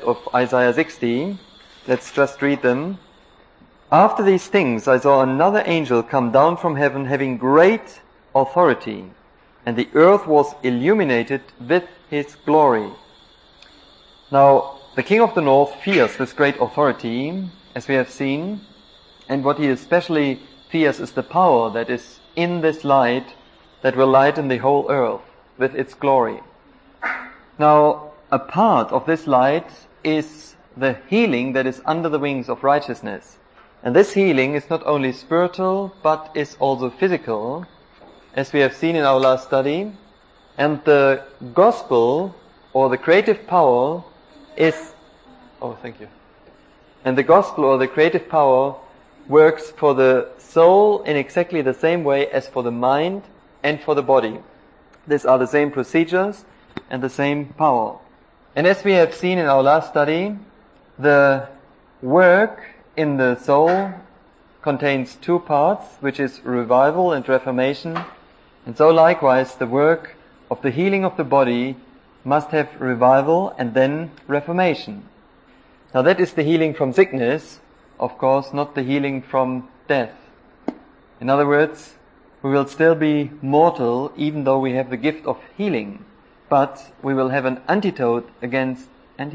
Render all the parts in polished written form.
of Isaiah 60. Let's just read them. After these things I saw another angel come down from heaven having great authority, and the earth was illuminated with his glory. Now, the king of the north fears this great authority, as we have seen, and what he especially fears is the power that is in this light that will lighten the whole earth with its glory. Now, a part of this light is the healing that is under the wings of righteousness. And this healing is not only spiritual, but is also physical, as we have seen in our last study. And the gospel, or the creative power, And the gospel, or the creative power, works for the soul in exactly the same way as for the mind and for the body. These are the same procedures and the same power. And as we have seen in our last study, the work in the soul contains two parts, which is revival and reformation. And so likewise, the work of the healing of the body must have revival and then reformation. Now that is the healing from sickness, of course, not the healing from death. In other words, we will still be mortal even though we have the gift of healing, but we will have an antidote against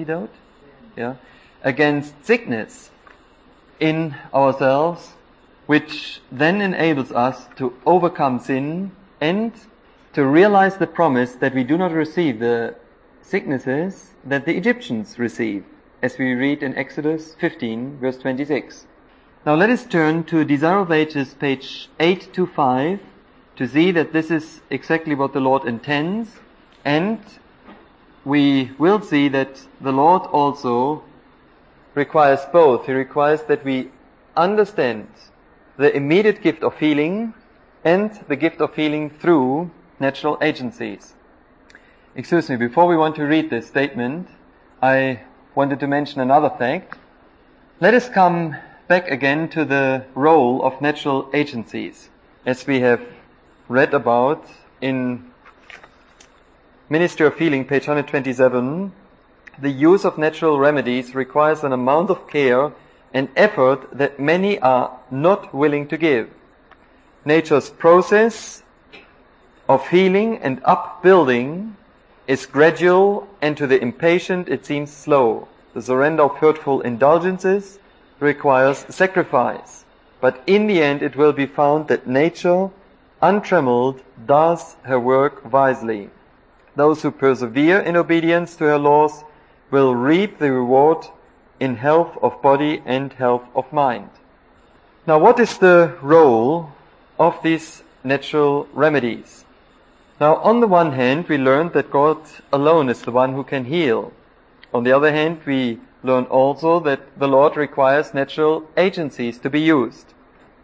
sickness in ourselves, which then enables us to overcome sin and to realize the promise that we do not receive the sicknesses that the Egyptians receive, as we read in Exodus 15, verse 26. Now let us turn to Desire of Ages, page 825, to see that this is exactly what the Lord intends, and we will see that the Lord also requires both. He requires that we understand the immediate gift of healing and the gift of healing through natural agencies. Excuse me, before we want to read this statement, I wanted to mention another fact. Let us come back again to the role of natural agencies, as we have read about in Ministry of Healing, page 127. The use of natural remedies requires an amount of care and effort that many are not willing to give. Nature's process of healing and upbuilding is gradual, and to the impatient it seems slow. The surrender of hurtful indulgences requires sacrifice, but in the end it will be found that nature, untrammeled, does her work wisely. Those who persevere in obedience to her laws will reap the reward in health of body and health of mind. Now, what is the role of these natural remedies? Now, on the one hand, we learned that God alone is the one who can heal. On the other hand, we learn also that the Lord requires natural agencies to be used.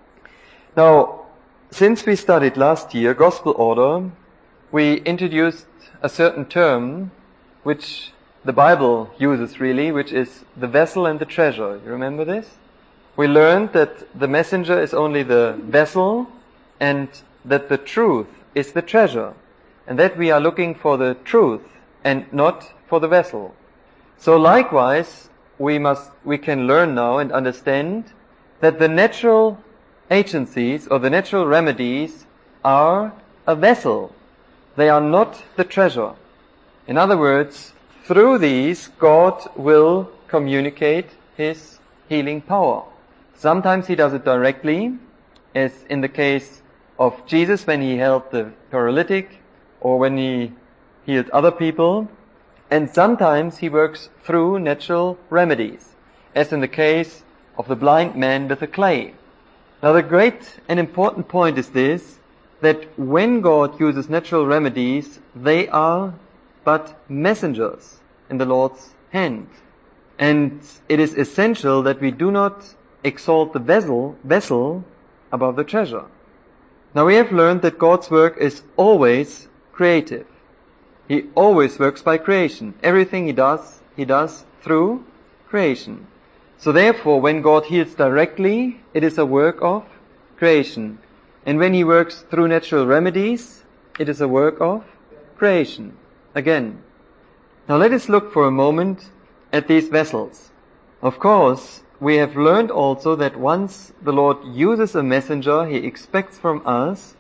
Now, since we studied last year gospel order, we introduced a certain term which the Bible uses really, which is the vessel and the treasure. You remember this? We learned that the messenger is only the vessel and that the truth is the treasure, and that we are looking for the truth and not for the vessel. So likewise, we can learn now and understand that the natural agencies or the natural remedies are a vessel. They are not the treasure. In other words, through these, God will communicate His healing power. Sometimes He does it directly, as in the case of Jesus when He healed the paralytic, or when He healed other people. And sometimes He works through natural remedies, as in the case of the blind man with the clay. Now the great and important point is this, that when God uses natural remedies, they are but messengers in the Lord's hand. And it is essential that we do not exalt the vessel above the treasure. Now we have learned that God's work is always creative. He always works by creation. Everything He does through creation. So therefore, when God heals directly, it is a work of creation. And when He works through natural remedies, it is a work of creation. Again. Now let us look for a moment at these vessels. Of course, we have learned also that once the Lord uses a messenger, He expects from us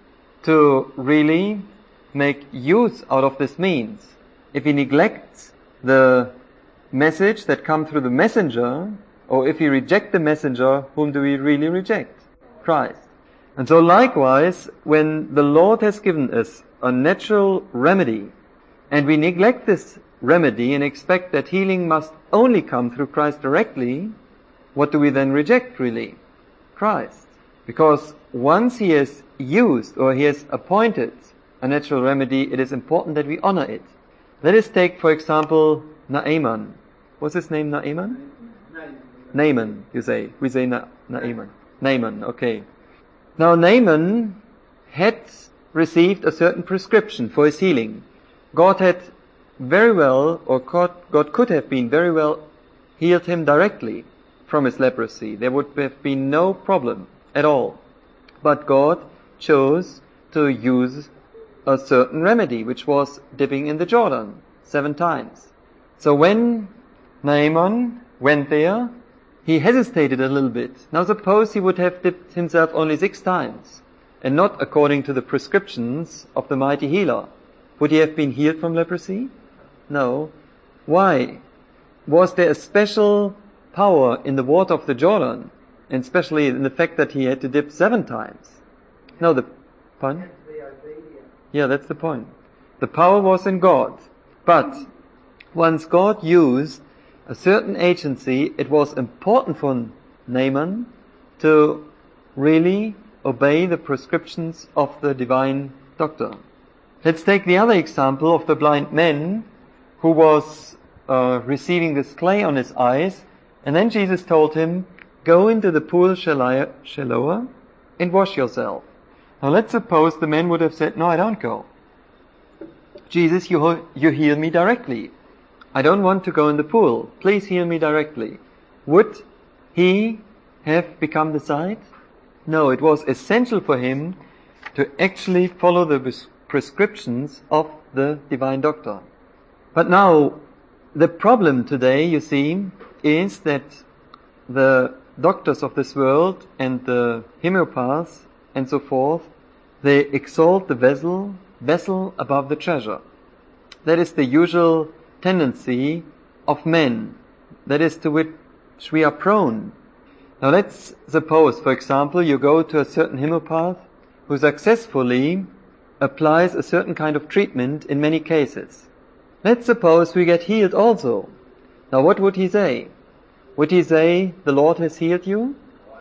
to really make use out of this means. If He neglects the message that comes through the messenger, or if He rejects the messenger, whom do we really reject? Christ. And so likewise, when the Lord has given us a natural remedy, and we neglect this remedy and expect that healing must only come through Christ directly, what do we then reject really? Christ. Because once He has used or He has appointed a natural remedy, it is important that we honor it. Let us take, for example, Naaman. What's his name, Naaman? Naaman, you say. We say Naaman. Naaman, okay. Now Naaman had received a certain prescription for his healing. God had very well, or God could have been very well healed him directly from his leprosy. There would have been no problem at all. But God chose to use a certain remedy, which was dipping in the Jordan 7 times. So when Naaman went there, he hesitated a little bit. Now suppose he would have dipped himself only 6 times, and not according to the prescriptions of the mighty healer. Would he have been healed from leprosy? No. Why? Was there a special power in the water of the Jordan, and especially in the fact that he had to dip 7 times? No, the pardon? Yeah, that's the point. The power was in God. But once God used a certain agency, it was important for Naaman to really obey the prescriptions of the divine doctor. Let's take the other example of the blind man who was receiving this clay on his eyes, and then Jesus told him, go into the pool Siloam and wash yourself. Now let's suppose the man would have said, no, I don't go. Jesus, you heal me directly. I don't want to go in the pool. Please heal me directly. Would he have become the sight? No, it was essential for him to actually follow the prescriptions of the divine doctor. But now, the problem today, you see, is that the doctors of this world and the homeopaths and so forth, they exalt the vessel above the treasure. That is the usual tendency of men. That is to which we are prone. Now let's suppose, for example, you go to a certain homeopath who successfully applies a certain kind of treatment in many cases. Let's suppose we get healed also. Now what would he say? Would he say, the Lord has healed you?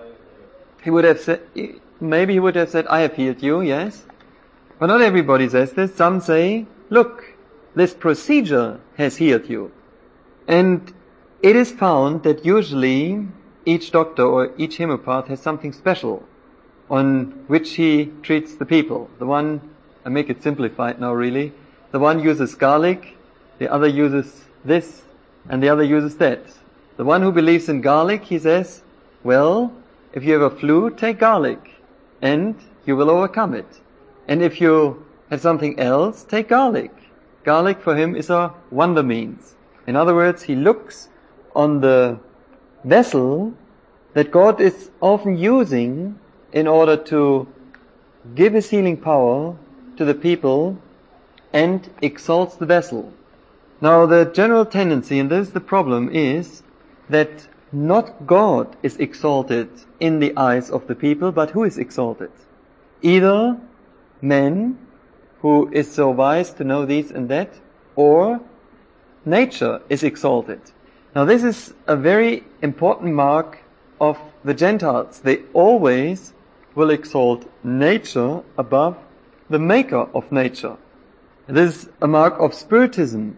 He would have said, maybe he would have said, I have healed you, yes. But not everybody says this. Some say, look, this procedure has healed you. And it is found that usually each doctor or each homeopath has something special on which he treats the people. The one, I make it simplified now really, the one uses garlic, the other uses this, and the other uses that. The one who believes in garlic, he says, well, if you have a flu, take garlic, and you will overcome it. And if you have something else, take garlic. Garlic for him is a wonder means. In other words, he looks on the vessel that God is often using in order to give His healing power to the people and exalts the vessel. Now the general tendency, and this is the problem, is that not God is exalted in the eyes of the people, but who is exalted? Either man, who is so wise to know this and that, or nature is exalted. Now this is a very important mark of the Gentiles. They always will exalt nature above the maker of nature. This is a mark of spiritualism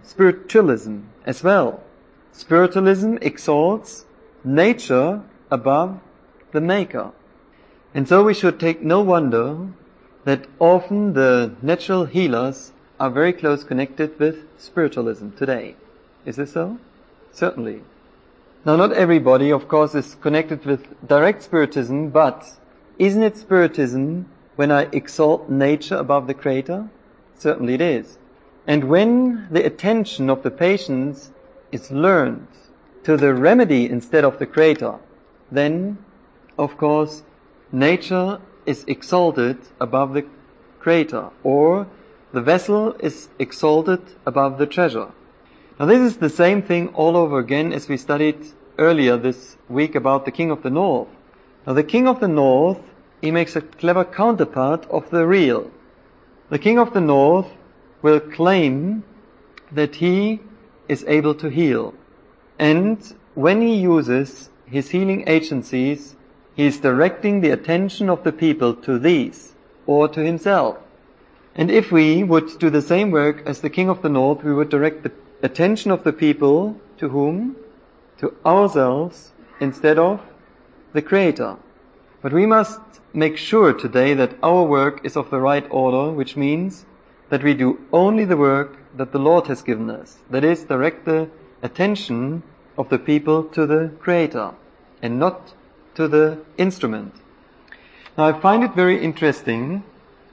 as well. Spiritualism exalts nature above the maker. And so we should take no wonder that often the natural healers are very close connected with spiritualism today. Is this so? Certainly. Now not everybody, of course, is connected with direct spiritism, but isn't it spiritism when I exalt nature above the Creator? Certainly it is. And when the attention of the patients is learned to the remedy instead of the creator, then, of course, nature is exalted above the creator, or the vessel is exalted above the treasure. Now this is the same thing all over again as we studied earlier this week about the King of the North. Now the King of the North, he makes a clever counterpart of the real. The King of the North will claim that he is able to heal. And when he uses his healing agencies, he is directing the attention of the people to these, or to himself. And if we would do the same work as the King of the North, we would direct the attention of the people to whom? To ourselves instead of the Creator. But we must make sure today that our work is of the right order, which means that we do only the work that the Lord has given us. That is, direct the attention of the people to the Creator and not to the instrument. Now I find it very interesting.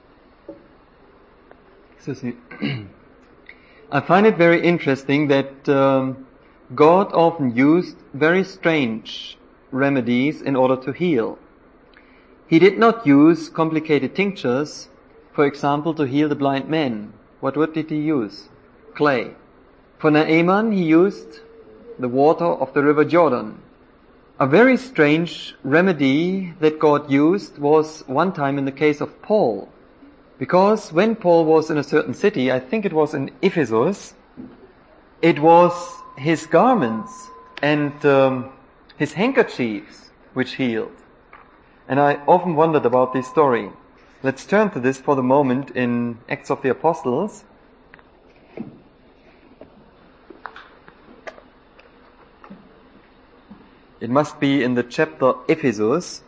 I find it very interesting that God often used very strange remedies in order to heal. He did not use complicated tinctures, for example, to heal the blind man. What did he use? Clay. For Naaman, he used the water of the river Jordan. A very strange remedy that God used was one time in the case of Paul. Because when Paul was in a certain city, I think it was in Ephesus, it was his garments and his handkerchiefs which healed. And I often wondered about this story. Let's turn to this for the moment in Acts of the Apostles. It must be in the chapter Ephesus,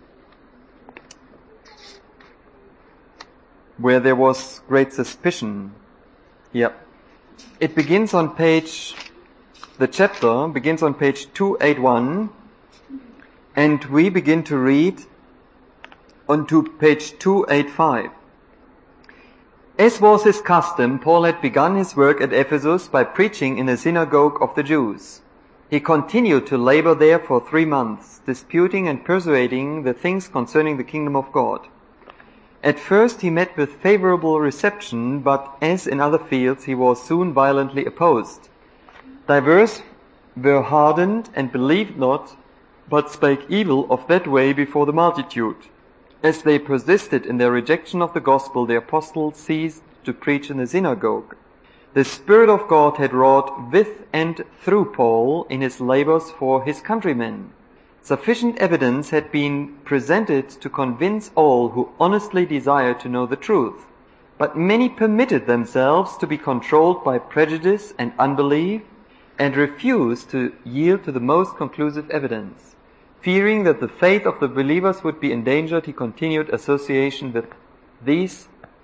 where there was great suspicion. Yeah. It begins on the chapter begins on page 281, and we begin to read onto page 285. As was his custom, Paul had begun his work at Ephesus by preaching in the synagogue of the Jews. He continued to labor there for 3 months, disputing and persuading the things concerning the kingdom of God. At first he met with favorable reception, but as in other fields he was soon violently opposed. Divers were hardened and believed not, but spake evil of that way before the multitude. As they persisted in their rejection of the gospel, the apostles ceased to preach in the synagogue. The Spirit of God had wrought with and through Paul in his labors for his countrymen. Sufficient evidence had been presented to convince all who honestly desired to know the truth. But many permitted themselves to be controlled by prejudice and unbelief, and refused to yield to the most conclusive evidence. Fearing that the faith of the believers would be endangered, he continued association with these.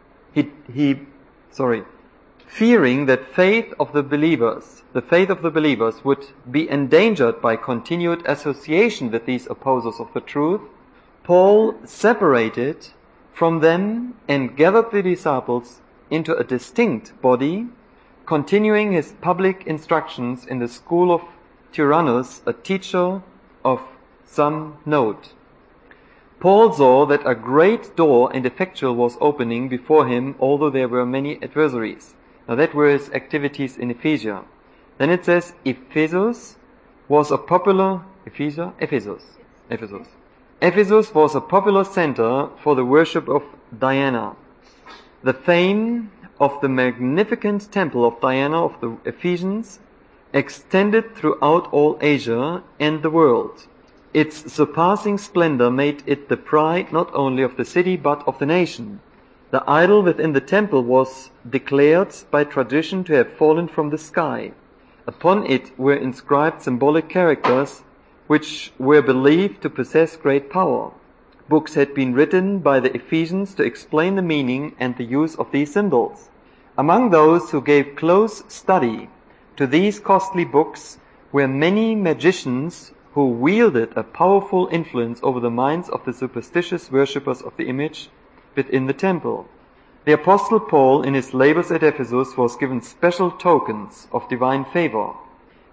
Fearing that the faith of the believers would be endangered by continued association with these opposers of the truth, Paul separated from them and gathered the disciples into a distinct body, continuing his public instructions in the school of Tyrannus, a teacher of some note. Paul saw that a great door and effectual was opening before him, although there were many adversaries. Now that were his activities in Ephesus. Then it says Ephesus was a popular center for the worship of Diana. The fame of the magnificent temple of Diana of the Ephesians extended throughout all Asia and the world. Its surpassing splendor made it the pride not only of the city but of the nation. The idol within the temple was declared by tradition to have fallen from the sky. Upon it were inscribed symbolic characters which were believed to possess great power. Books had been written by the Ephesians to explain the meaning and the use of these symbols. Among those who gave close study to these costly books were many magicians who wielded a powerful influence over the minds of the superstitious worshippers of the image within the temple. The Apostle Paul, in his labors at Ephesus, was given special tokens of divine favor.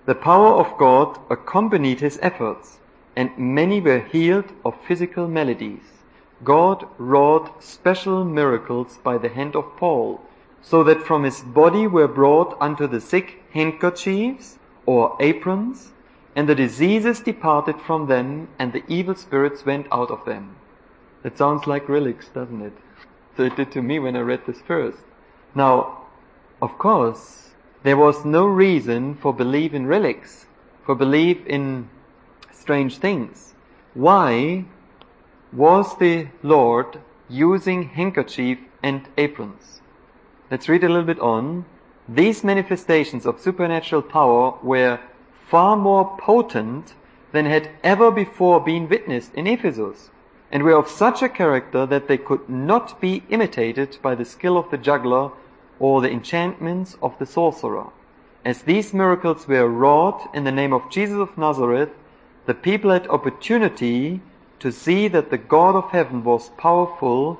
The power of God accompanied his efforts, and many were healed of physical maladies. God wrought special miracles by the hand of Paul, so that from his body were brought unto the sick handkerchiefs or aprons, and the diseases departed from them, and the evil spirits went out of them. That sounds like relics, doesn't it? So it did to me when I read this first. Now, of course, there was no reason for belief in relics, for belief in strange things. Why was the Lord using handkerchief and aprons? Let's read a little bit on. These manifestations of supernatural power were far more potent than had ever before been witnessed in Ephesus, and were of such a character that they could not be imitated by the skill of the juggler or the enchantments of the sorcerer. As these miracles were wrought in the name of Jesus of Nazareth, the people had opportunity to see that the God of heaven was powerful,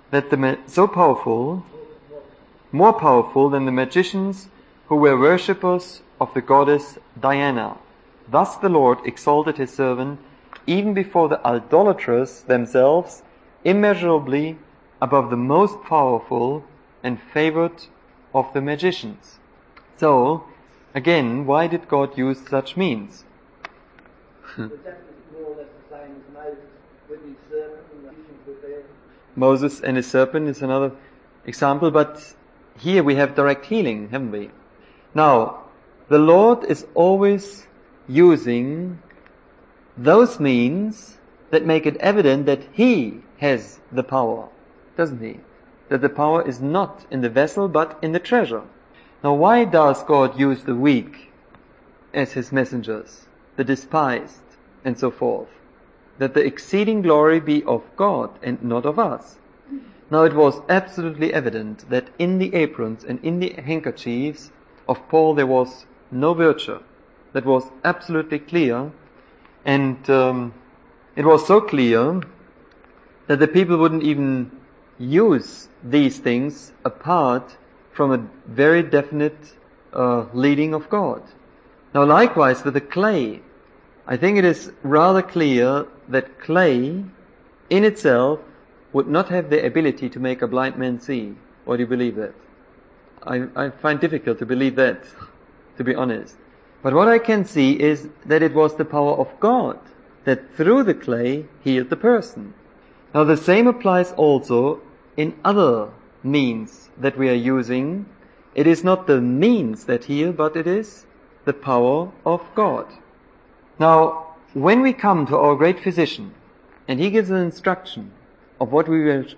more powerful than the magicians who were worshippers of the goddess Diana. Thus the Lord exalted his servant even before the idolaters themselves, immeasurably above the most powerful and favored of the magicians. So, again, why did God use such means? But that was more or less the same as Moses with his serpent and the visions were there. Moses and his serpent is another example, but here we have direct healing, haven't we? Now, the Lord is always using those means that make it evident that He has the power, doesn't He? That the power is not in the vessel but in the treasure. Now, why does God use the weak as His messengers, the despised, and so forth? That the exceeding glory be of God and not of us. Now, it was absolutely evident that in the aprons and in the handkerchiefs of Paul there was no virtue. That was absolutely clear. And it was so clear that the people wouldn't even use these things apart from a very definite leading of God. Now likewise with the clay, I think it is rather clear that clay in itself would not have the ability to make a blind man see. Or do you believe that? I find difficult to believe that, to be honest. But what I can see is that it was the power of God that through the clay healed the person. Now the same applies also in other means that we are using. It is not the means that heal, but it is the power of God. Now, when we come to our great physician, and he gives an instruction of what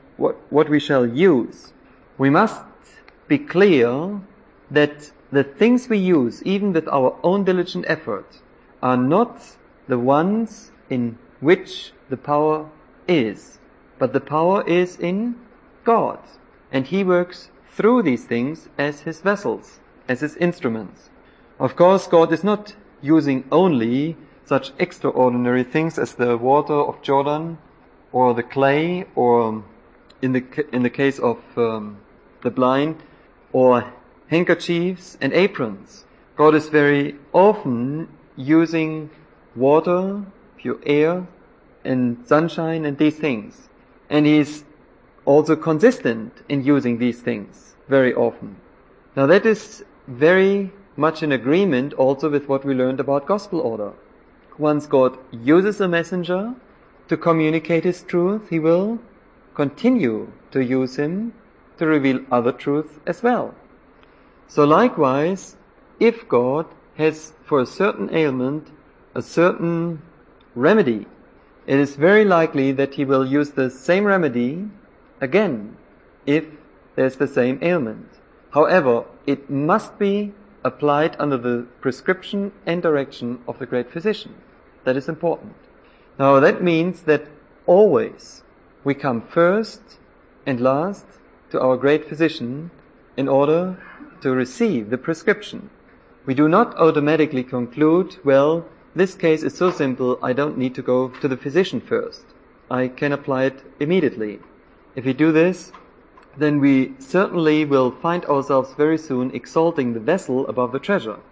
we shall use, we must be clear that the things we use, even with our own diligent effort, are not the ones in which the power is, but the power is in God. And He works through these things as His vessels, as His instruments. Of course, God is not using only such extraordinary things as the water of Jordan, or the clay, or in the case of the blind, or handkerchiefs and aprons. God is very often using water, pure air, and sunshine and these things. And He is also consistent in using these things very often. Now that is very much in agreement also with what we learned about gospel order. Once God uses a messenger to communicate His truth, He will continue to use him to reveal other truths as well. So likewise, if God has for a certain ailment a certain remedy, it is very likely that He will use the same remedy again if there's the same ailment. However, it must be applied under the prescription and direction of the great physician. That is important. Now that means that always we come first and last to our great physician in order to receive the prescription. We do not automatically conclude, well, this case is so simple, I don't need to go to the physician first. I can apply it immediately. If we do this, then we certainly will find ourselves very soon exalting the vessel above the treasure.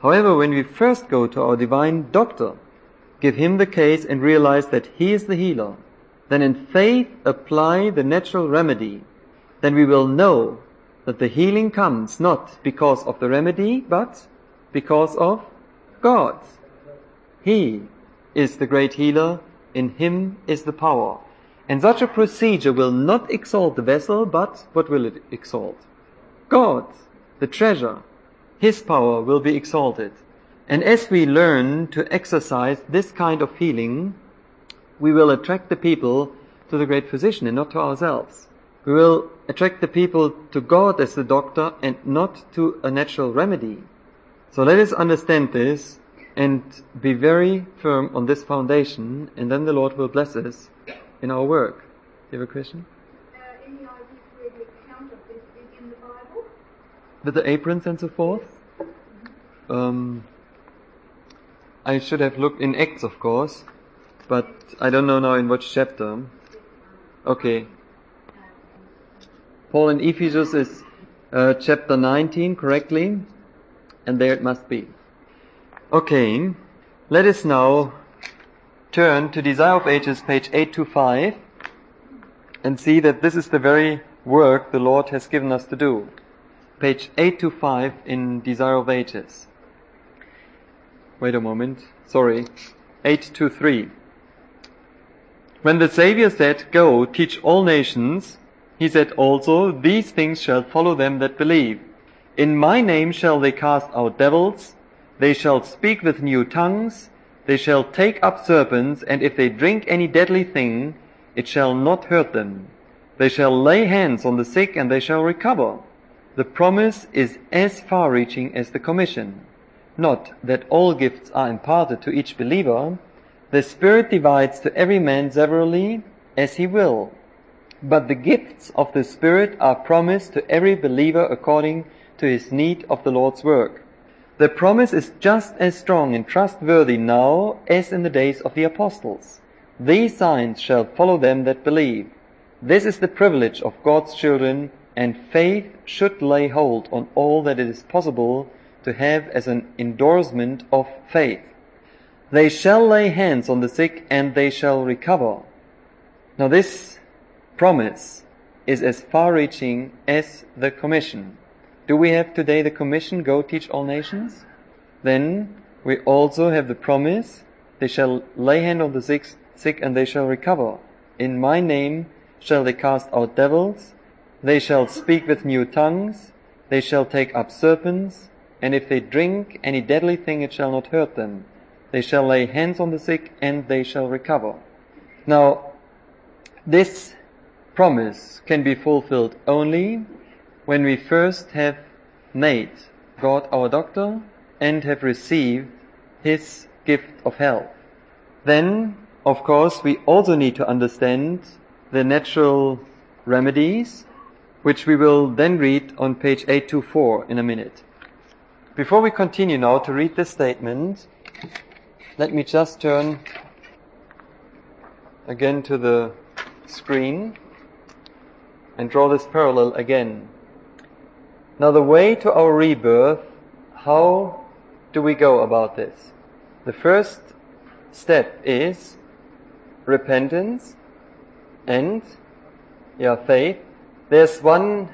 However, when we first go to our divine doctor, give him the case and realize that he is the healer, then in faith apply the natural remedy, then we will know that the healing comes not because of the remedy, but because of God. He is the great healer, in him is the power. And such a procedure will not exalt the vessel, but what will it exalt? God, the treasure. His power will be exalted. And as we learn to exercise this kind of healing, we will attract the people to the great physician and not to ourselves. We will attract the people to God as the doctor and not to a natural remedy. So let us understand this and be very firm on this foundation, and then the Lord will bless us in our work. Do you have a question? Any idea where the account of this is in the Bible? With the aprons and so forth? I should have looked in Acts, of course, but I don't know now in which chapter. Okay. Paul in Ephesus is chapter 19, correctly, and there it must be. Okay, let us now turn to Desire of Ages, page 825, and see that this is the very work the Lord has given us to do. Page 825 in Desire of Ages. Wait a moment, sorry, 823. When the Savior said, "Go, teach all nations," he said also, "These things shall follow them that believe. In my name shall they cast out devils, they shall speak with new tongues, they shall take up serpents, and if they drink any deadly thing, it shall not hurt them. They shall lay hands on the sick, and they shall recover." The promise is as far-reaching as the commission. Not that all gifts are imparted to each believer. The Spirit divides to every man severally as he will. But the gifts of the Spirit are promised to every believer according to his need of the Lord's work. The promise is just as strong and trustworthy now as in the days of the apostles. These signs shall follow them that believe. This is the privilege of God's children, and faith should lay hold on all that it is possible to have as an endorsement of faith. They shall lay hands on the sick, and they shall recover. Now this promise is as far-reaching as the commission. Do we have today the commission, "Go teach all nations"? Then we also have the promise, "They shall lay hand on the sick, and they shall recover. In my name shall they cast out devils, they shall speak with new tongues, they shall take up serpents, and if they drink any deadly thing, it shall not hurt them. They shall lay hands on the sick, and they shall recover." Now, this promise can be fulfilled only when we first have made God our doctor and have received His gift of health. Then, of course, we also need to understand the natural remedies, which we will then read on page 824 in a minute. Before we continue now to read this statement, let me just turn again to the screen and draw this parallel again. Now, the way to our rebirth, how do we go about this? The first step is repentance and faith. There's one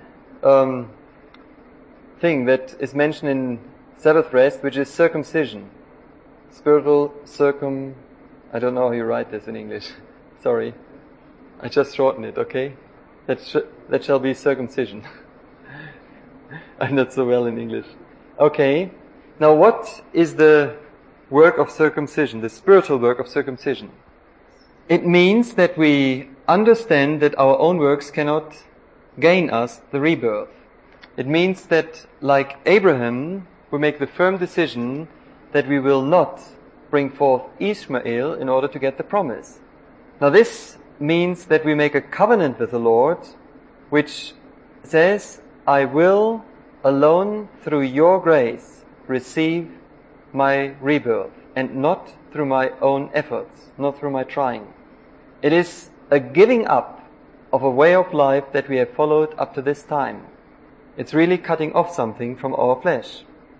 thing that is mentioned in Sabbath rest, which is circumcision. Spiritual I don't know how you write this in English. Sorry. I just shortened it, okay? That shall be circumcision. I'm not so well in English. Okay. Now, what is the work of circumcision, the spiritual work of circumcision? It means that we understand that our own works cannot gain us the rebirth. It means that, like Abraham, we make the firm decision that we will not bring forth Ishmael in order to get the promise. Now, this means that we make a covenant with the Lord, which says, "I will alone through your grace receive my rebirth, and not through my own efforts, not through my trying." It is a giving up of a way of life that we have followed up to this time. It's really cutting off something from our flesh.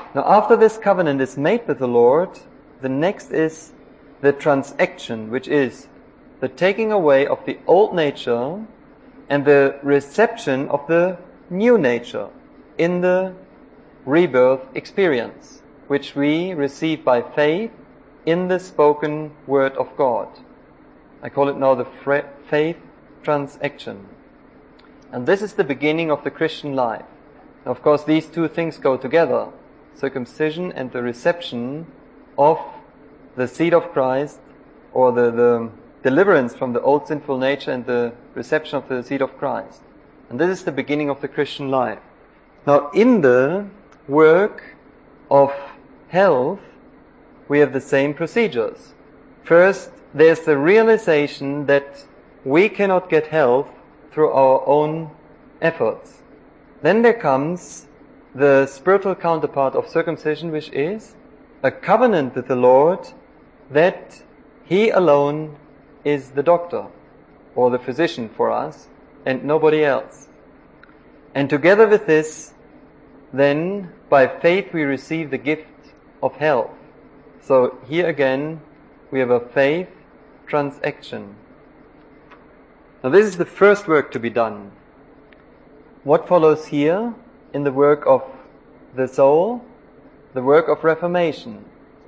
Now, after this covenant is made with the Lord, the next is the transaction, which is the taking away of the old nature and the reception of the new nature in the rebirth experience, which we receive by faith in the spoken word of God. I call it now the faith transaction. And this is the beginning of the Christian life. Now, of course, these two things go together, circumcision and the reception of the seed of Christ, or the deliverance from the old sinful nature and the reception of the seed of Christ. And this is the beginning of the Christian life. Now, in the work of health, we have the same procedures. First, there's the realization that we cannot get health through our own efforts. Then there comes the spiritual counterpart of circumcision, which is a covenant with the Lord that He alone is the doctor or the physician for us and nobody else. And together with this, then by faith we receive the gift of health. So here again we have a faith transaction. Now this is the first work to be done. What follows here in the work of the soul? The work of reformation.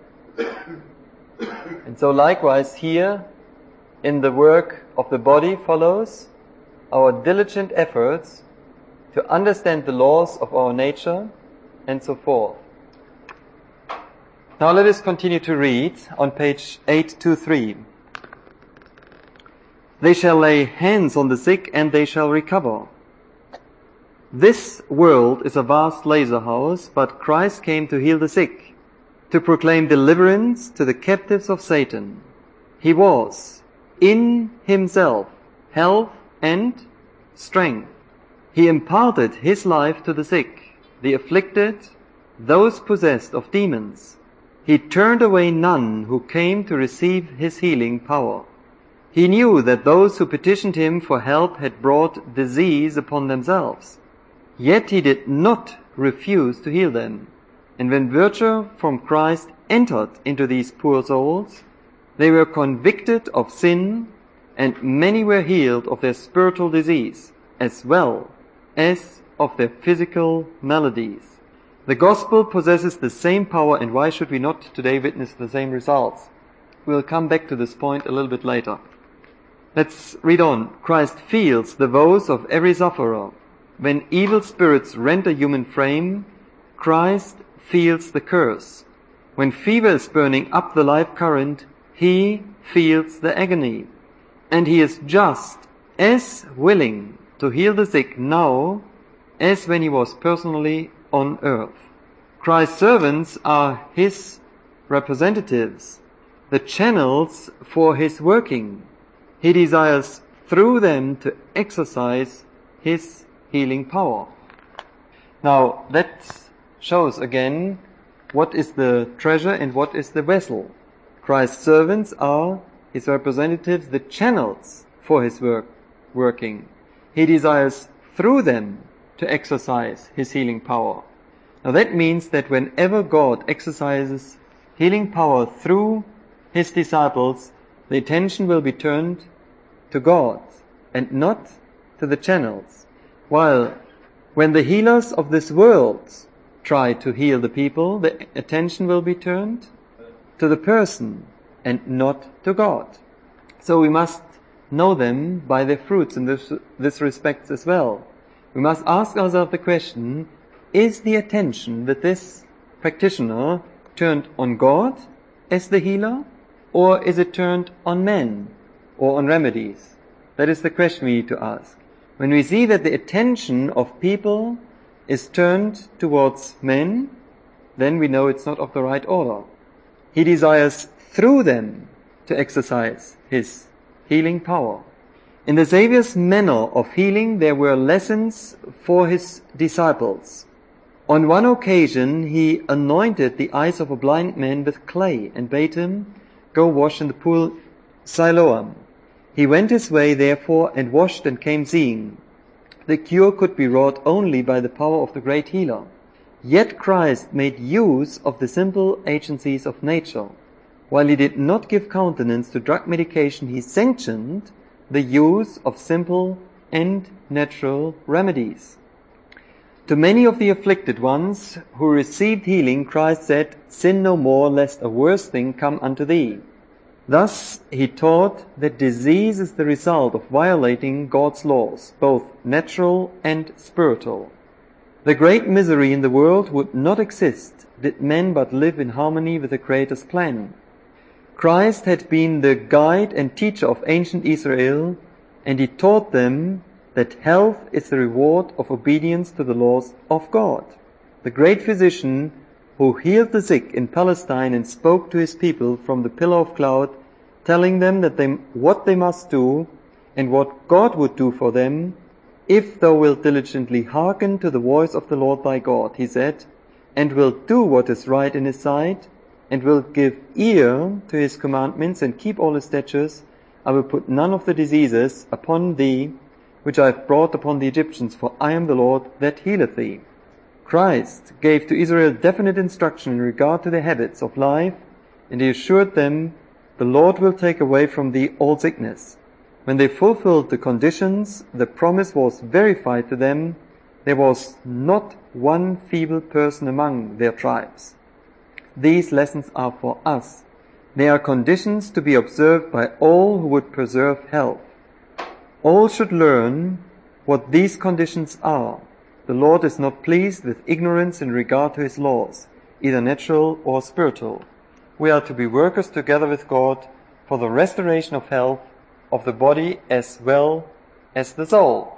And so likewise here in the work of the body follows our diligent efforts to understand the laws of our nature and so forth. Now let us continue to read on page 823. They shall lay hands on the sick and they shall recover. This world is a vast lazar house, but Christ came to heal the sick, to proclaim deliverance to the captives of Satan. He was, in Himself, health and strength. He imparted His life to the sick, the afflicted, those possessed of demons. He turned away none who came to receive His healing power. He knew that those who petitioned Him for help had brought disease upon themselves. Yet He did not refuse to heal them. And when virtue from Christ entered into these poor souls, they were convicted of sin, and many were healed of their spiritual disease, as well as of their physical maladies. The gospel possesses the same power, and why should we not today witness the same results? We'll come back to this point a little bit later. Let's read on. Christ feels the woes of every sufferer. When evil spirits rend a human frame, Christ feels the curse. When fever is burning up the life current, He feels the agony. And He is just as willing to heal the sick now as when He was personally on earth. Christ's servants are His representatives, the channels for His working. He desires through them to exercise His healing power. Now that shows again what is the treasure and what is the vessel. Christ's servants are His representatives, the channels for His working. He desires through them to exercise His healing power. Now that means that whenever God exercises healing power through His disciples, the attention will be turned to God and not to the channels. While when the healers of this world try to heal the people, the attention will be turned to the person and not to God. So we must know them by their fruits in this respect as well. We must ask ourselves the question, is the attention with this practitioner turned on God as the healer, or is it turned on men or on remedies? That is the question we need to ask. When we see that the attention of people is turned towards men, then we know it's not of the right order. He desires through them to exercise His healing power. In the Saviour's manner of healing, there were lessons for His disciples. On one occasion, He anointed the eyes of a blind man with clay and bade him go wash in the pool Siloam. He went his way, therefore, and washed and came seeing. The cure could be wrought only by the power of the great healer. Yet Christ made use of the simple agencies of nature. While he did not give countenance to drug medication, he sanctioned the use of simple and natural remedies. To many of the afflicted ones who received healing, Christ said, "Sin no more, lest a worse thing come unto thee." Thus, he taught that disease is the result of violating God's laws, both natural and spiritual. The great misery in the world would not exist did men but live in harmony with the Creator's plan. Christ had been the guide and teacher of ancient Israel, and he taught them that health is the reward of obedience to the laws of God. The great physician who healed the sick in Palestine and spoke to his people from the pillar of cloud, telling them that what they must do and what God would do for them, "If thou wilt diligently hearken to the voice of the Lord thy God," he said, "and wilt do what is right in his sight, and wilt give ear to his commandments and keep all his statutes, I will put none of the diseases upon thee which I have brought upon the Egyptians, for I am the Lord that healeth thee." Christ gave to Israel definite instruction in regard to their habits of life, and he assured them, "The Lord will take away from thee all sickness." When they fulfilled the conditions, the promise was verified to them. There was not one feeble person among their tribes. These lessons are for us. They are conditions to be observed by all who would preserve health. All should learn what these conditions are. The Lord is not pleased with ignorance in regard to his laws, either natural or spiritual. We are to be workers together with God for the restoration of health of the body as well as the soul.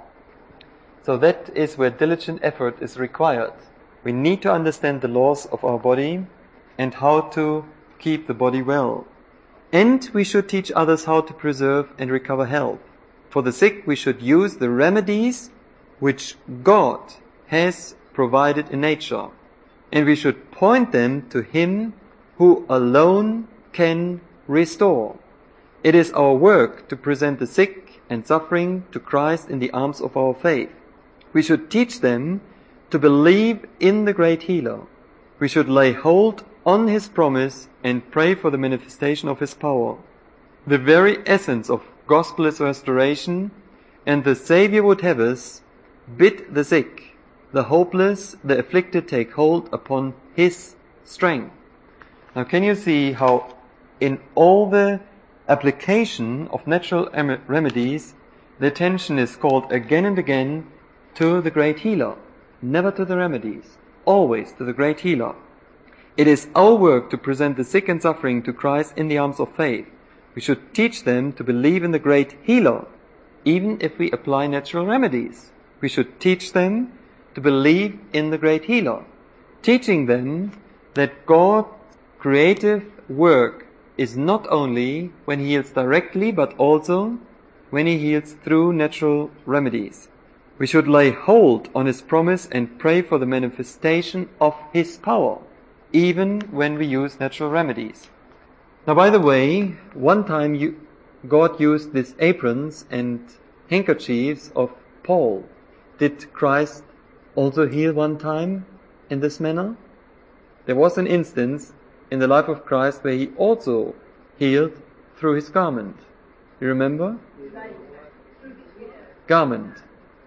So that is where diligent effort is required. We need to understand the laws of our body and how to keep the body well. And we should teach others how to preserve and recover health. For the sick, we should use the remedies which God has provided in nature. And we should point them to Him who alone can restore. It is our work to present the sick and suffering to Christ in the arms of our faith. We should teach them to believe in the great healer. We should lay hold on His promise and pray for the manifestation of His power. The very essence of gospel is restoration, and the Savior would have us bid the sick, the hopeless, the afflicted take hold upon His strength. Now can you see how in all the application of natural remedies, the attention is called again and again to the great healer, never to the remedies, always to the great healer. It is our work to present the sick and suffering to Christ in the arms of faith. We should teach them to believe in the great healer, even if we apply natural remedies. We should teach them to believe in the great healer, teaching them that God's creative work is not only when He heals directly, but also when He heals through natural remedies. We should lay hold on His promise and pray for the manifestation of His power, even when we use natural remedies. Now, by the way, one time God used these aprons and handkerchiefs of Paul. Did Christ also heal one time in this manner? There was an instance in the life of Christ where He also healed through His garment. You remember? Garment.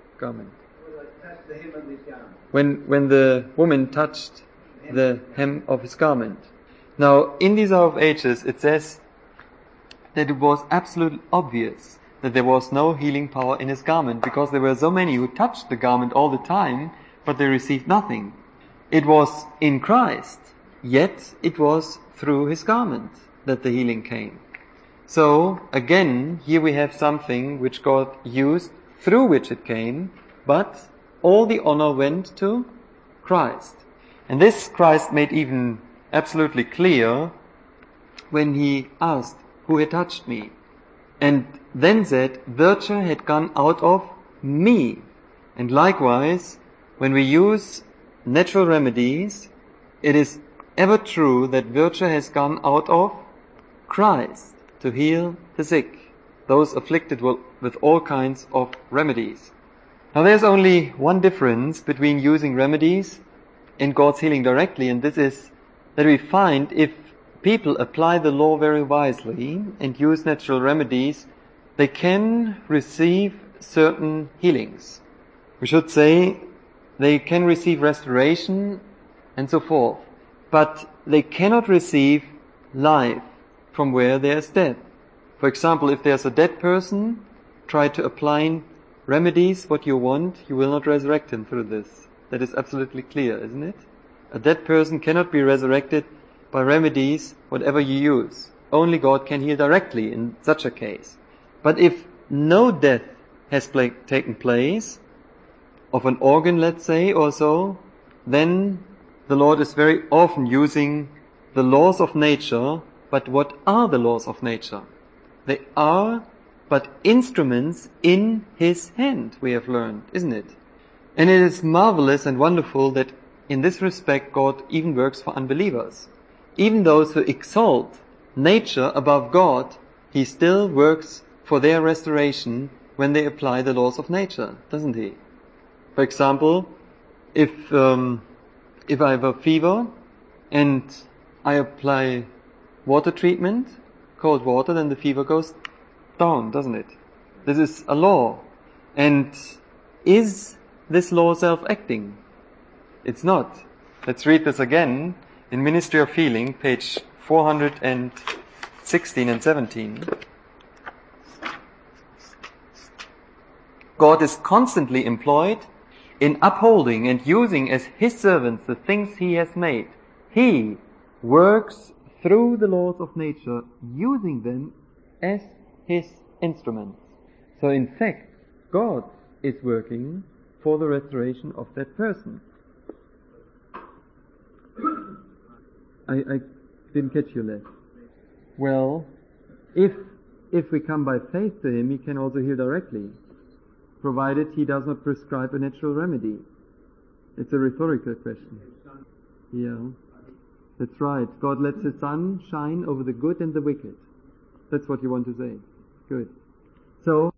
When the woman touched the hem of His garment. Now, in these Hour of Ages, it says that it was absolutely obvious that there was no healing power in His garment, because there were so many who touched the garment all the time, but they received nothing. It was in Christ, yet it was through His garment that the healing came. So, again, here we have something which God used, through which it came, but all the honor went to Christ. And this Christ made even absolutely clear when He asked, "Who had touched me?" And then said, "Virtue had gone out of me." And likewise, when we use natural remedies, it is ever true that virtue has gone out of Christ to heal the sick, those afflicted with all kinds of remedies. Now there's only one difference between using remedies in God's healing directly, and this is that we find if people apply the law very wisely and use natural remedies, they can receive certain healings. We should say they can receive restoration and so forth, but they cannot receive life from where there is death. For example, if there's a dead person, try to apply remedies, what you want, you will not resurrect him through this. That is absolutely clear, isn't it? A dead person cannot be resurrected by remedies, whatever you use. Only God can heal directly in such a case. But if no death has taken place, of an organ, let's say, or so, then the Lord is very often using the laws of nature. But what are the laws of nature? They are but instruments in His hand, we have learned, isn't it? And it is marvelous and wonderful that in this respect God even works for unbelievers. Even those who exalt nature above God, He still works for their restoration when they apply the laws of nature, doesn't He? For example, if I have a fever and I apply water treatment, cold water, then the fever goes down, doesn't it? This is a law. And is this law self-acting? It's not. Let's read this again in Ministry of Healing, page 416 and 17. God is constantly employed in upholding and using as His servants the things He has made. He works through the laws of nature, using them as His instruments. So in fact, God is working for the restoration of that person. I didn't catch you last. Well, if we come by faith to Him, He can also heal directly, provided He does not prescribe a natural remedy. It's a rhetorical question. Yeah, that's right. God lets His sun shine over the good and the wicked. That's what you want to say. Good. So